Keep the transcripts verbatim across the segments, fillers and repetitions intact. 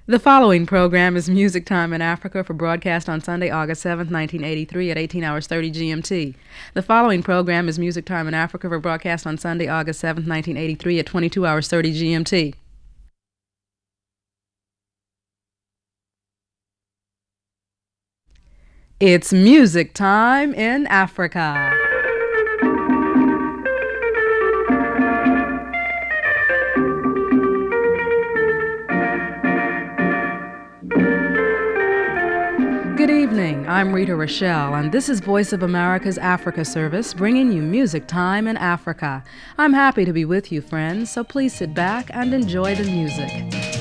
The following program is Music Time in Africa for broadcast on Sunday, August seventh, nineteen eighty-three at eighteen hours thirty G M T. The following program is Music Time in Africa for broadcast on Sunday, August seventh, nineteen eighty-three at twenty-two hours thirty G M T. It's Music Time in Africa. Good evening, I'm Rita Rochelle, and this is Voice of America's Africa Service, bringing you Music Time in Africa. I'm happy to be with you, friends, so please sit back and enjoy the music.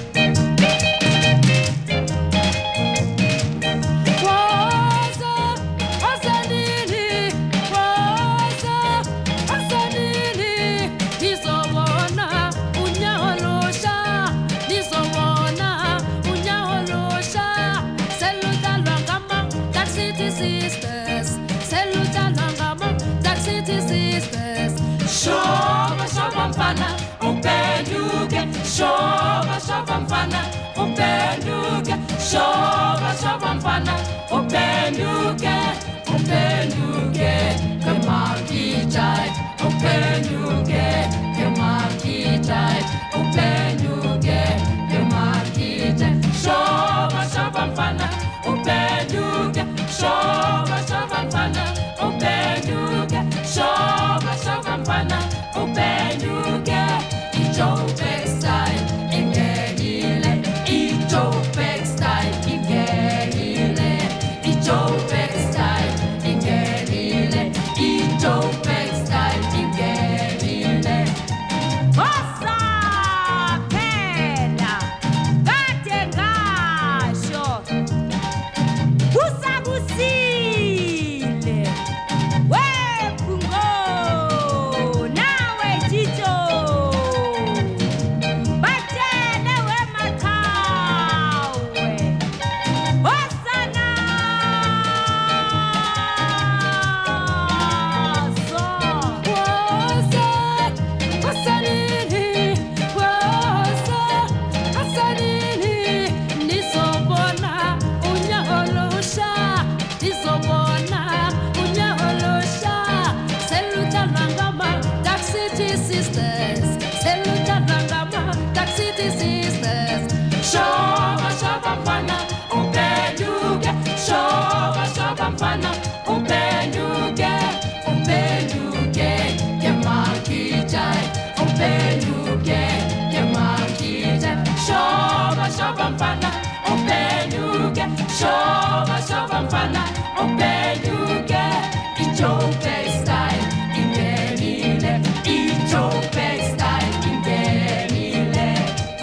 Shoba shoba mfana upenduke shoba shoba mfana upenduke upenduke kama kijai upenduke kama kijai upenduke kama kijai shoba shoba mfana upenduke shoba shoba mfana upenduke shoba shoba mfana upenduke ijobe shoba shoba mfana upenduke ijobe style ingenile ijobe style ingenile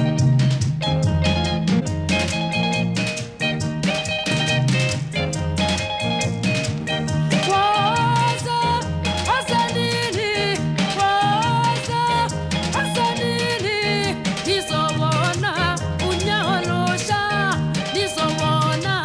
waza asanini waza asanini izobona unyaholosha izobona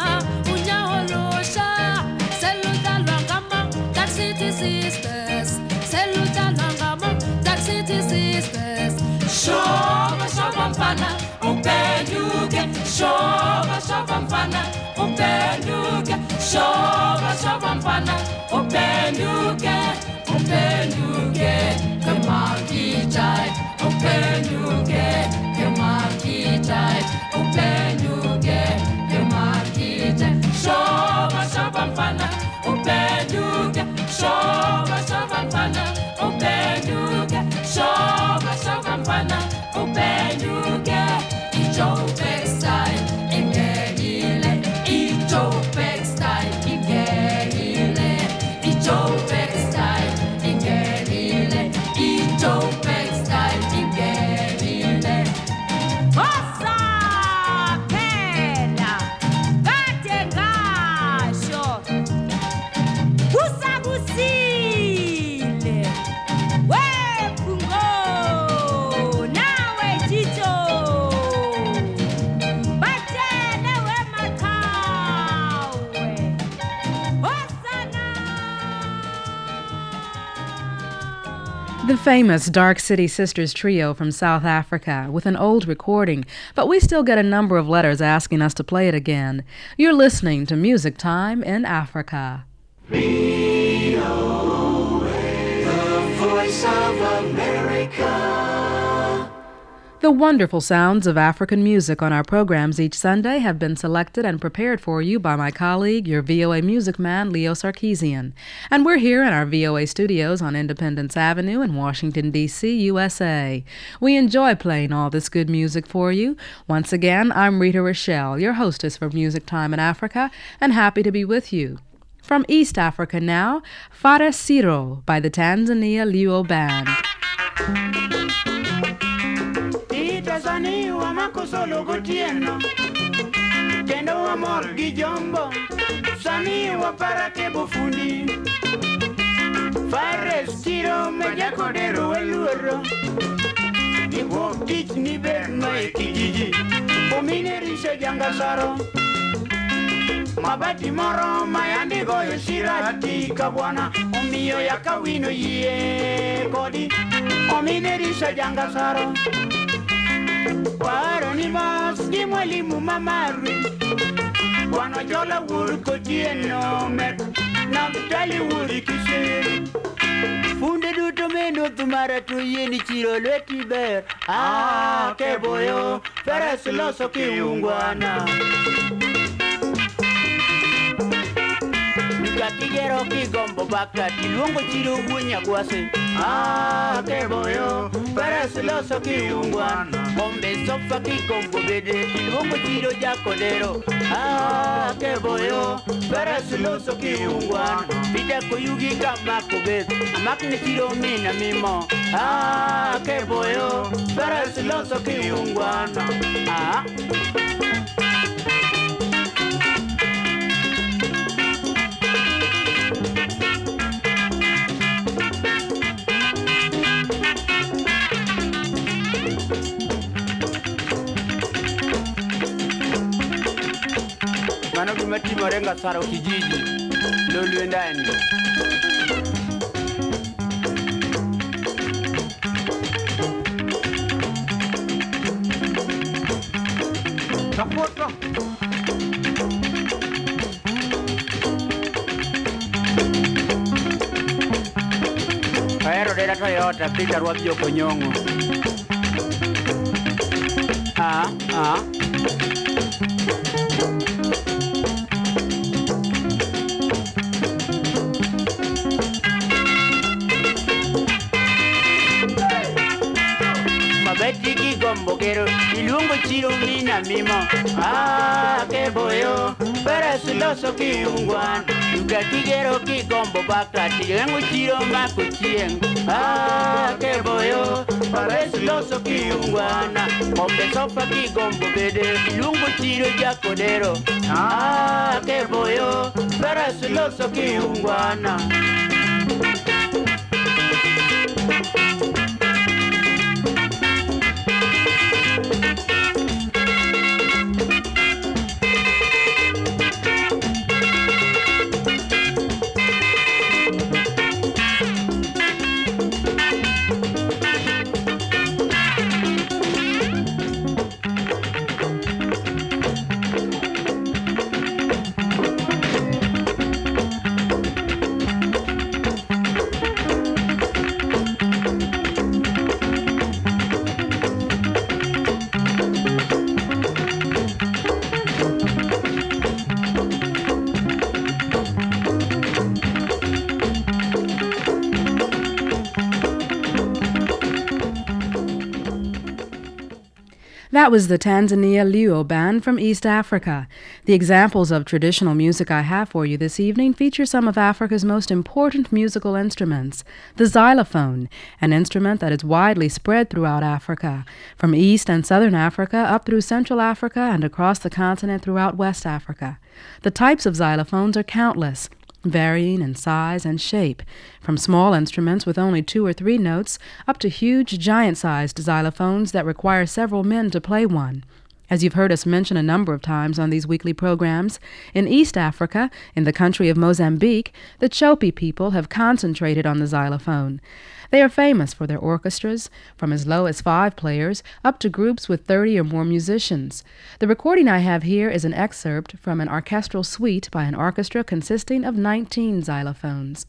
shoba shoba mfana upenduke shoba shoba mfana upenduke shoba shoba mfana upenduke upenduke kama kijai upenduke kama kijai upenduke kama kijai shoba shoba mfana upenduke shoba shoba mfana upenduke shoba shoba mfana upenduke ijobe style ingenile ijobe style ingenile ijobe style ingenile ijobe style famous Dark City Sisters trio from South Africa with an old recording, but we still get a number of letters asking us to play it again. You're listening to Music Time in Africa. V O A, the voice of America. The wonderful sounds of African music on our programs each Sunday have been selected and prepared for you by my colleague, your V O A music man, Leo Sarkeesian. And we're here in our V O A studios on Independence Avenue in Washington, D C, U S A. We enjoy playing all this good music for you. Once again, I'm Rita Rochelle, your hostess for Music Time in Africa, and happy to be with you. From East Africa now, Fare Siro by the Tanzania Luo Band. Sani wa makosolo gotieno Kendo wa mor gi jombo Sani wa parake bofundi Fare Siro meja kodero eluoro Iwo tich ni ber no e kijiji Pomine rise jangasaro Mabati moro mayandi goyo shirati kabwana Omiyo yakawino yie kodi Omine rise jangasaro Waro ni mas di mwalimu mamarwi Wano jola wuri kotieno mek Naftali wuri kise Funde duto meno tumara tu yeni chiro leti ber Ah keboyo Feres loso kiungwana Katigero kigombo bakati Luongo chiro gunya guase Ah keboyo Feres loso kiungwana Kombe sofa kigombo bede Luongo chiro jakodero Ah keboyo Feres loso kiungwana Pita koyugi kamako bed Makne chiro mina mimo Ah keboyo Feres loso kiungwana Ah Mano kimati morenga saro kijiji lolu ndani Tapoto Aero dela Toyota pita rwabyo konyongo Ah ah Betiki gombogero ilungo chiro mina mimo Ah keboyo Feres loso kiungwan Ukatigero ki gombo bakati Yengo chiro makuchien Ah keboyo Feres loso kiungwana Kombe sofa ki gombo bede ilungo chiro jakodero Ah keboyo Feres loso kiungwana That was the Tanzania Luo Band from East Africa. The examples of traditional music I have for you this evening feature some of Africa's most important musical instruments. The xylophone, an instrument that is widely spread throughout Africa, from East and Southern Africa up through Central Africa and across the continent throughout West Africa. The types of xylophones are countless, varying in size and shape, from small instruments with only two or three notes up to huge giant-sized xylophones that require several men to play one. As you've heard us mention a number of times on these weekly programs, in East Africa, in the country of Mozambique, the Chopi people have concentrated on the xylophone. They are famous for their orchestras, from as low as five players up to groups with thirty or more musicians. The recording I have here is an excerpt from an orchestral suite by an orchestra consisting of nineteen xylophones.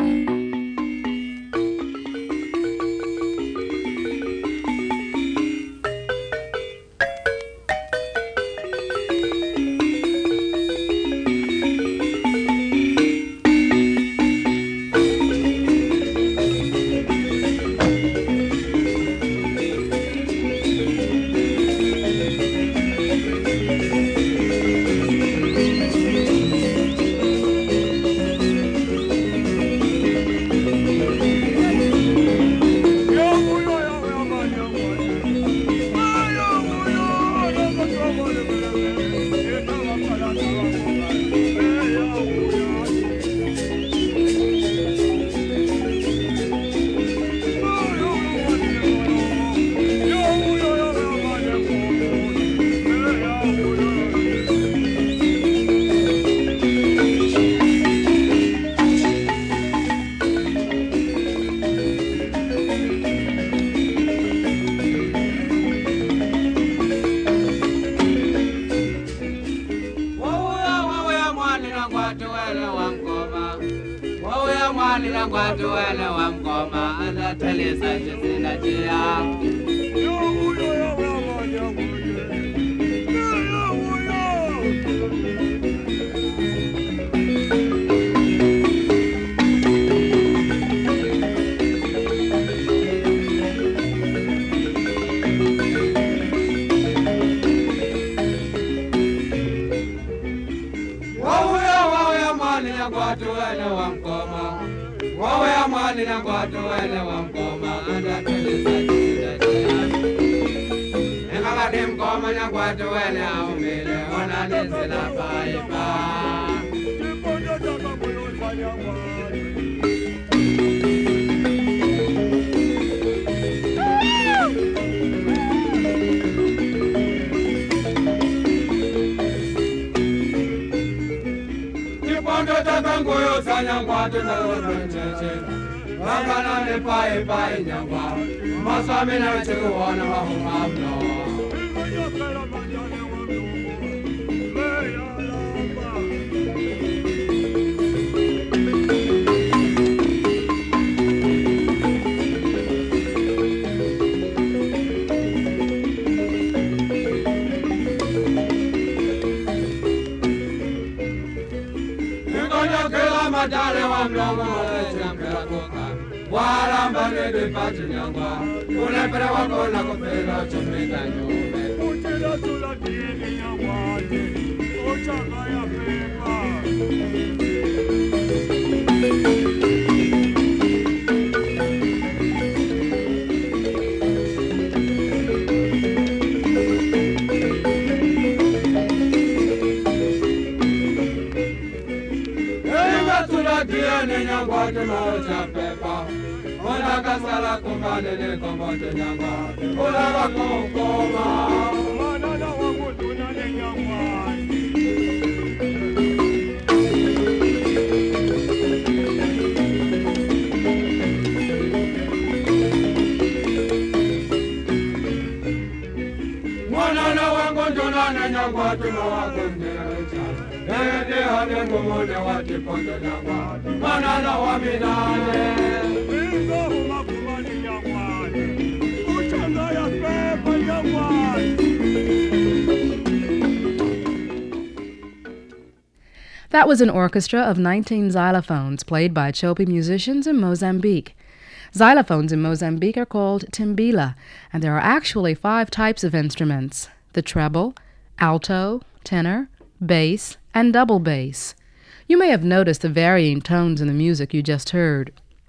That was an orchestra of nineteen xylophones played by Chopi musicians in Mozambique. Xylophones in Mozambique are called timbila, and there are actually five types of instruments: the treble, alto, tenor, bass, and double bass. You may have noticed the varying tones in the music you just heard.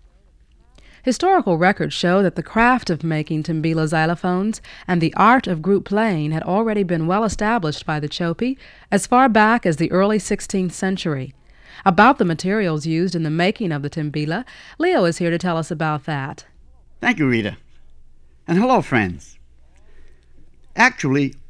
Historical records show that the craft of making timbila xylophones and the art of group playing had already been well established by the Chopi as far back as the early sixteenth century. About the materials used in the making of the timbila, Leo is here to tell us about that. Thank you, Rita. And hello, friends. Actually,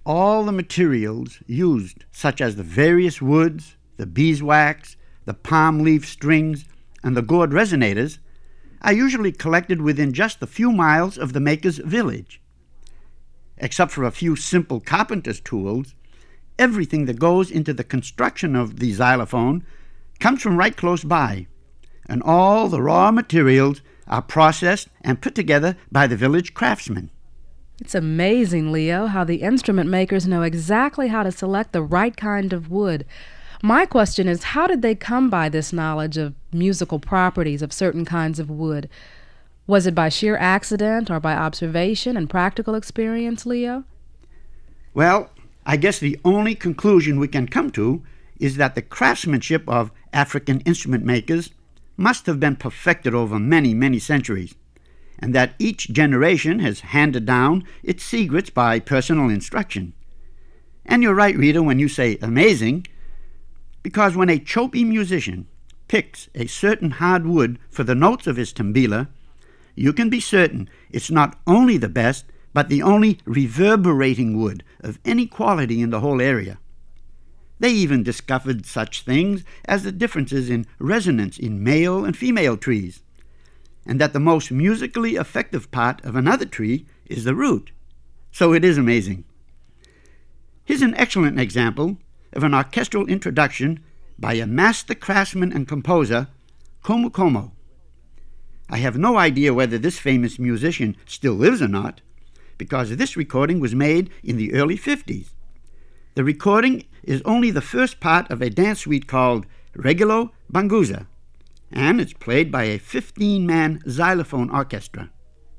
all the materials used, such as the various woods, the beeswax, the palm leaf strings, and the gourd resonators, are usually collected within just a few miles of the maker's village. Except for a few simple carpenter's tools, everything that goes into the construction of the xylophone comes from right close by, and all the raw materials are processed and put together by the village craftsmen. It's amazing, Leo, how the instrument makers know exactly how to select the right kind of wood. My question is, how did they come by this knowledge of musical properties of certain kinds of wood? Was it by sheer accident or by observation and practical experience, Leo? Well, I guess the only conclusion we can come to is that the craftsmanship of African instrument makers must have been perfected over many, many centuries, and that each generation has handed down its secrets by personal instruction. And you're right, reader, when you say amazing, because when a Chopi musician picks a certain hard wood for the notes of his tambila, you can be certain it's not only the best, but the only reverberating wood of any quality in the whole area. They even discovered such things as the differences in resonance in male and female trees, and that the most musically effective part of another tree is the root. So it is amazing. Here's an excellent example of an orchestral introduction by a master craftsman and composer, Komu Komo. I have no idea whether this famous musician still lives or not, because this recording was made in the early fifties. The recording is only the first part of a dance suite called Regulo Banguza, and it's played by a fifteen-man xylophone orchestra.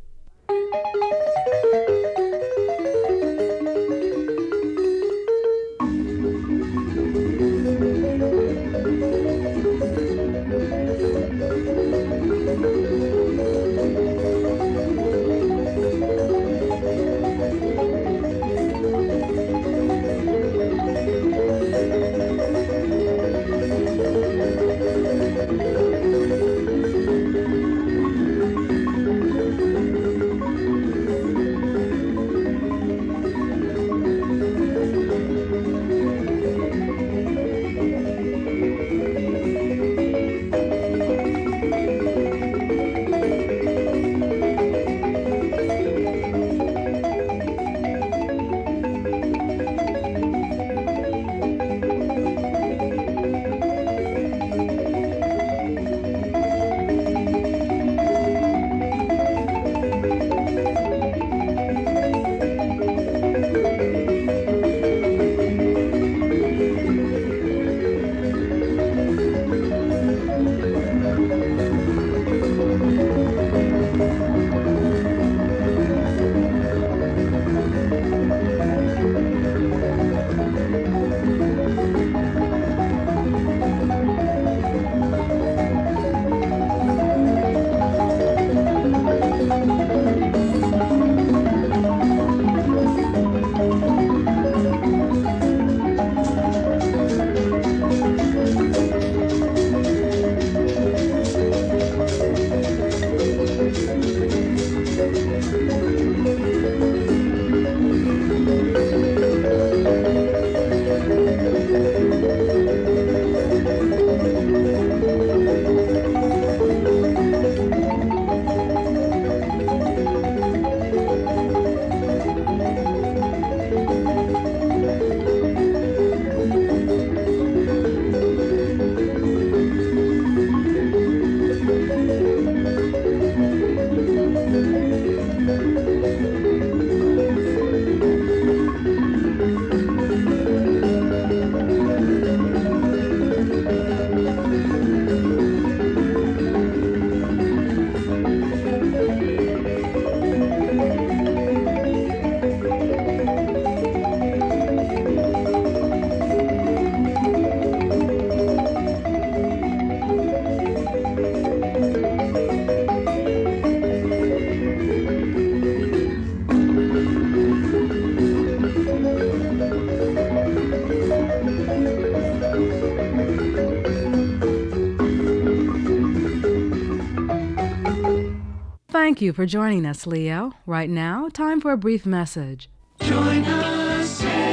Thank you for joining us, Leo. Right now, time for a brief message. Join us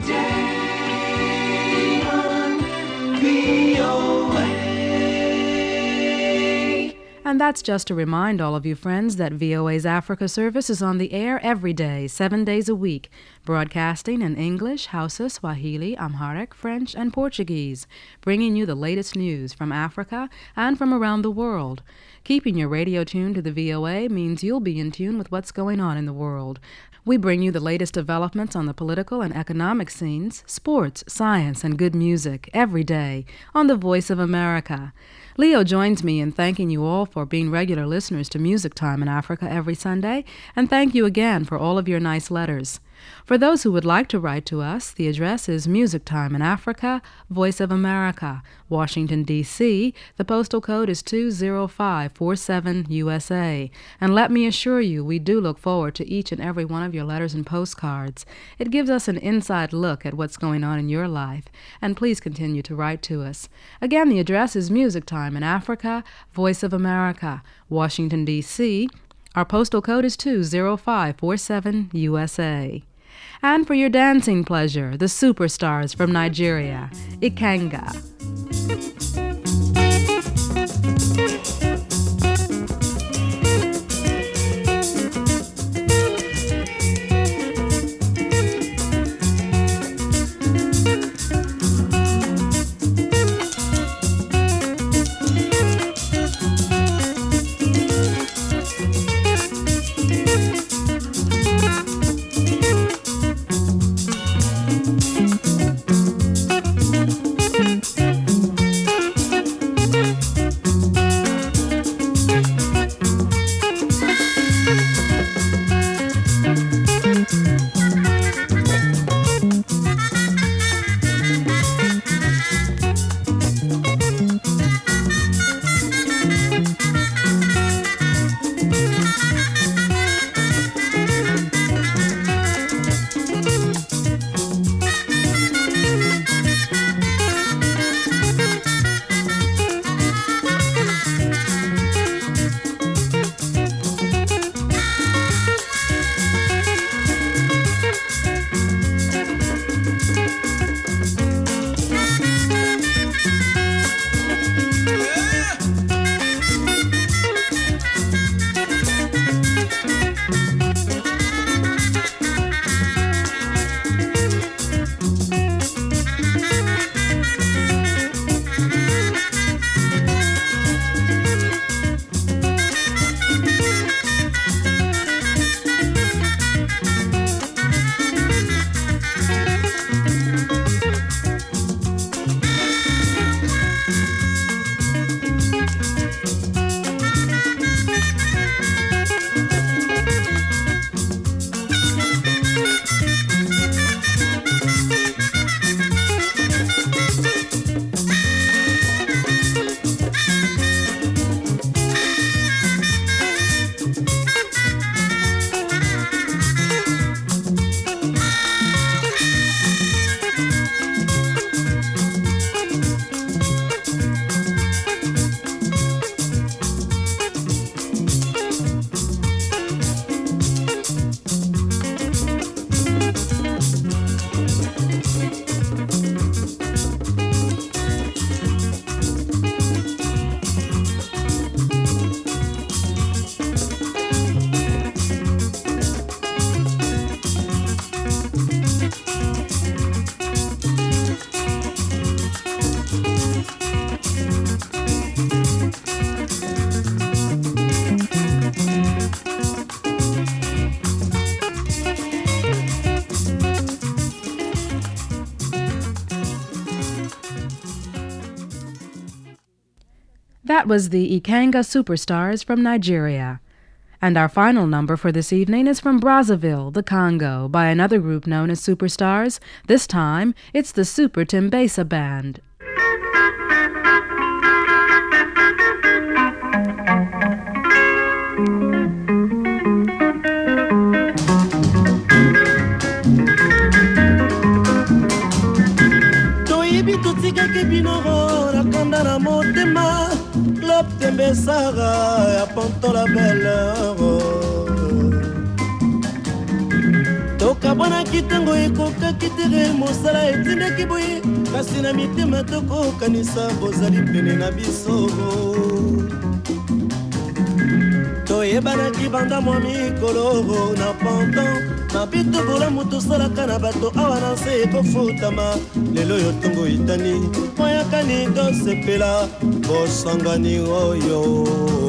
day on V O A. And that's just to remind all of you friends that V O A's Africa service is on the air every day, seven days a week, broadcasting in English, Hausa, Swahili, Amharic, French, and Portuguese, bringing you the latest news from Africa and from around the world. Keeping your radio tuned to the V O A means you'll be in tune with what's going on in the world. We bring you the latest developments on the political and economic scenes, sports, science, and good music every day on the Voice of America. Leo joins me in thanking you all for being regular listeners to Music Time in Africa every Sunday, and thank you again for all of your nice letters. For those who would like to write to us, the address is Music Time in Africa, Voice of America, Washington, D C The postal code is two zero five four seven U S A. And let me assure you, we do look forward to each and every one of your letters and postcards. It gives us an inside look at what's going on in your life. And please continue to write to us. Again, the address is Music Time in Africa, Voice of America, Washington, D C Our postal code is two zero five four seven U S A. And for your dancing pleasure, the superstars from Nigeria, Ikenga. That was the Ikenga Superstars from Nigeria. And our final number for this evening is from Brazzaville, the Congo, by another group known as Superstars. This time, it's the Super Timbesa Band. Tembesara ya ponto la belle toka kabwanaki ntango ekokaki tere mosala etindaki boye kasi na mitema tokokanisa bozali pene na biso toyebanaki banda mwa mikolo na pantan na bito bolamu tosalaka na bato awa na nse ekofutama lelo oyo ntongo itani moyakani tosepela bosangani oyo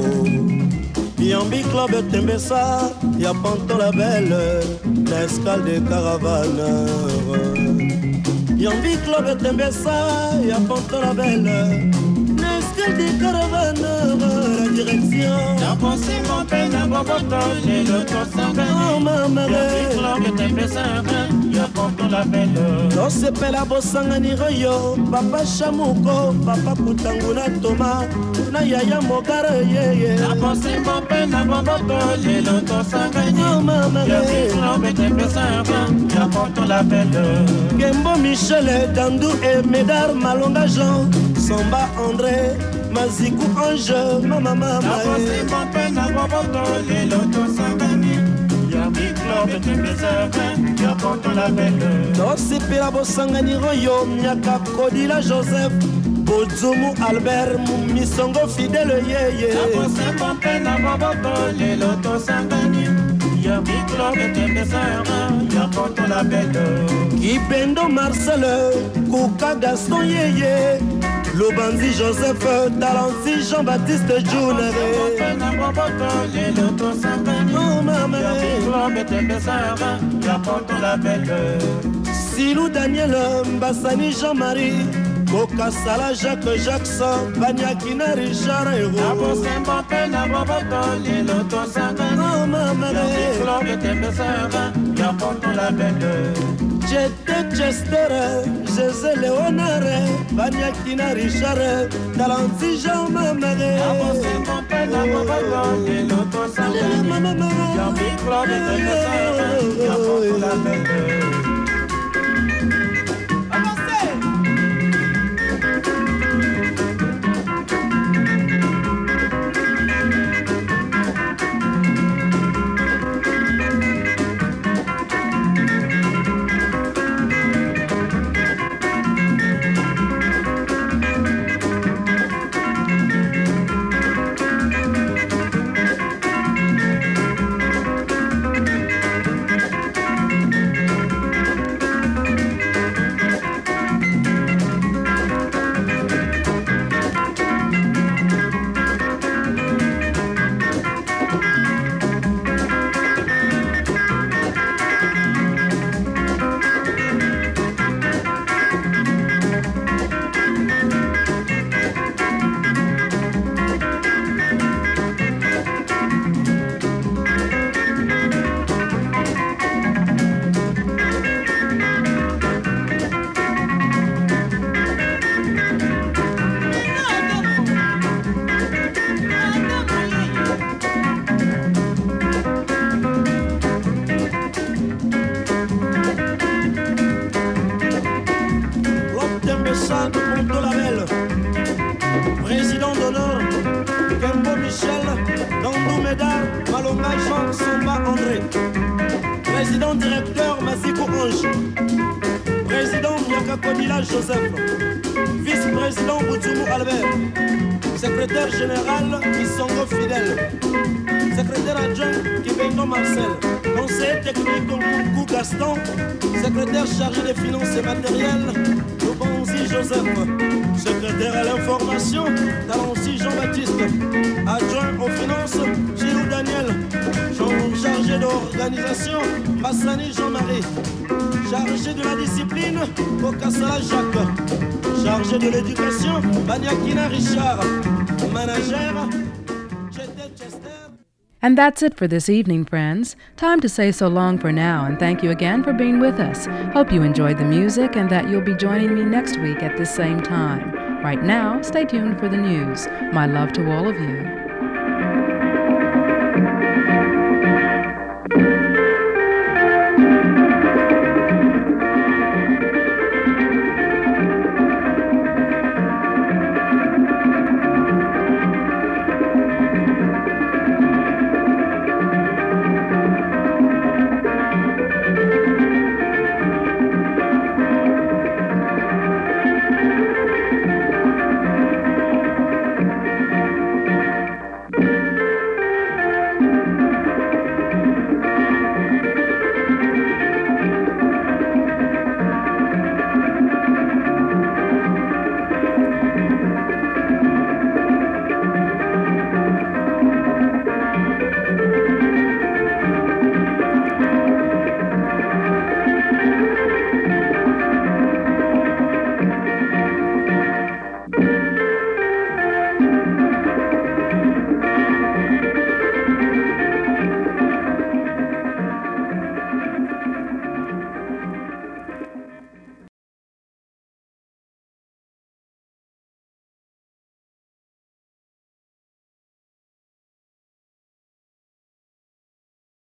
Yambi Club Tembessa, y'a Panton la belle, l'escale des caravaneurs. Yambi Club Tembessa, y'a Panton la belle, l'escale des caravaneurs. La direction. T'as pensé mon peine à Boboto, j'ai le temps sanguin. Oh ma mère. Yambi Club Tembessa, y'a Panton la belle. No sepela bosangani royo, papa Chamuko, papa Kutanguna Toma. Na yaya mogara yeye T'as pensé mon peine à Boboto, j'ai le temps sanguin. Oh ma mère. Yambi Club Tembessa, y'a Panton la belle. Gembo Michel, Dandou et Médard Malonga Jean, Samba André, Mazikou Ange, mama mama. T'as pensé mon peine à Boboto, j'ai le temps sanguin. Yambi Club Tembessa, y'a Panton la belle. tosepela bosangani royo miaka Kodila Joseph Bozumu Albert Misongo Fidèle yeye T'as pensé mon peine à Boboto, j'ai le temps sanguin. Yambi Club Tembessa, y'a Panton la belle. Kipendo Marcel Kouka Gaston yeye Lobanzi Joseph Talansi Jean-Baptiste Junere Oh mama Silou Daniel Mbassani Jean-Marie Kokasala Jacques Jackson Banyakina Richard Hero Oh mama J'étais Chester, José Léonard, Banyakina Richard, Talanti Jean Mamare. Président d'honneur, Kembo Michel, Dandou Médard, Malonga Jean, Samba André. Président directeur, Masiko Ange. Président Miaka Kodila Joseph. Vice-président Boutsoumou Albert. Secrétaire général, Isongo Fidèle. Secrétaire adjoint, Kibendo Marcel. Conseiller technique, Koukou Gaston. Secrétaire chargé des finances et matériels, Lobanzi Joseph. Secrétaire à l'information, Talansi Jean-Baptiste. Adjoint aux finances, Gilou Daniel. Chargé d'organisation, Massani Jean-Marie. Chargé de la discipline, Kokasala Jacques. Chargé de l'éducation, Banyakina Richard. Manager, Chete Chester. And that's it for this evening, friends. Time to say so long for now, and thank you again for being with us. Hope you enjoyed the music and that you'll be joining me next week at this same time. Right now, stay tuned for the news. My love to all of you.